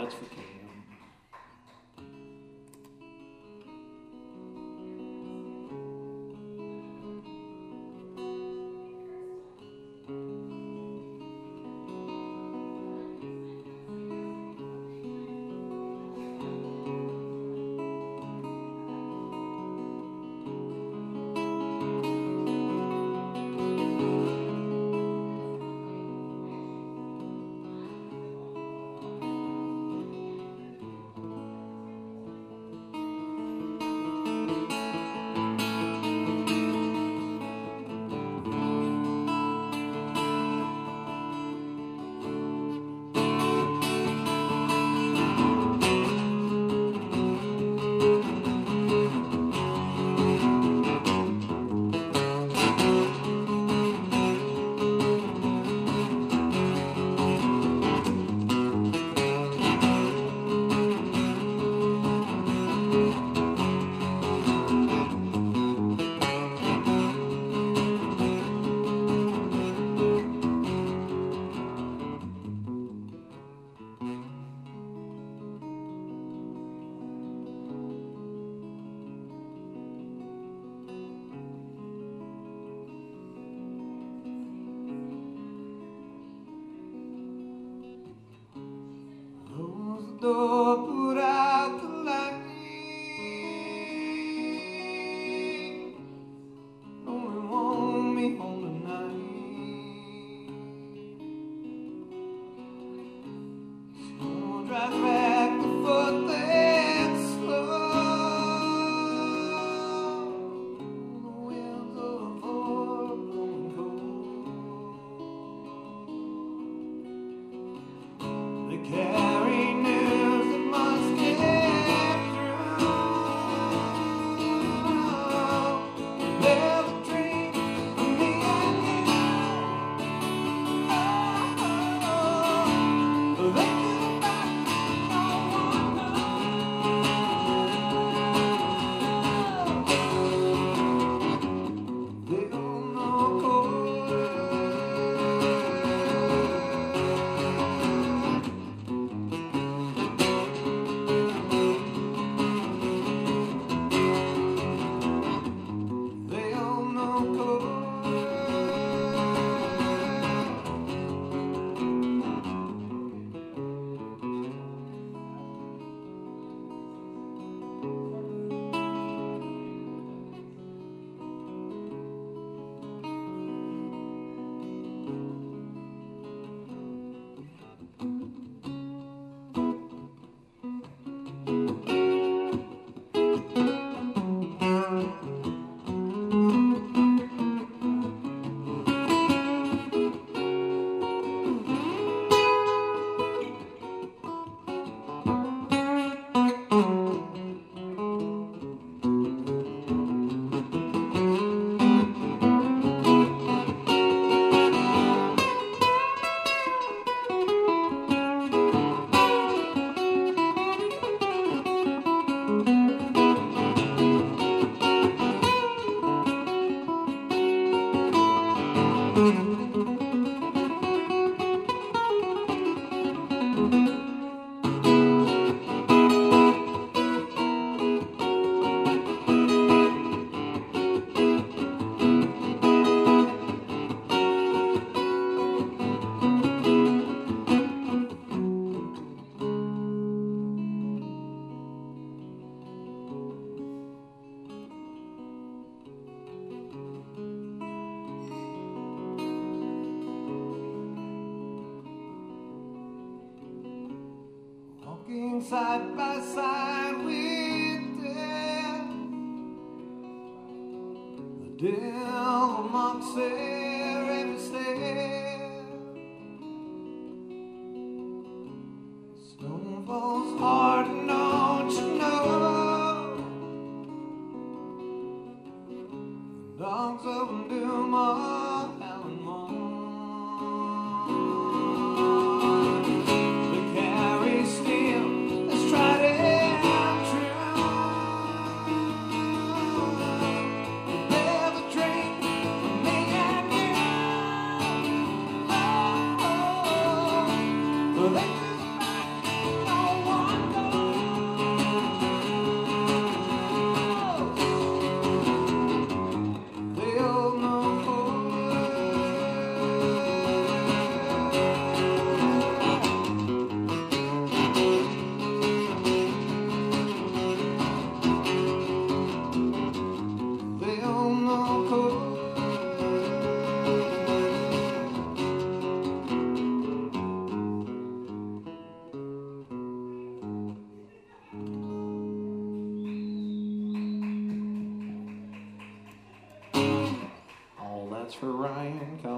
ballads for Kim. Door, put out the light. Only want me home tonight. So drive back the foot that's slow. The winds of the floor blowing cold. They carry news that must get through. There's a dream for me and you. They do back, no one knows. They don't know cold. Walking side by side with death, the devil mocks their every step. Stone falls hard, don't you know? The dogs of doom are howling more. for Ryan. Call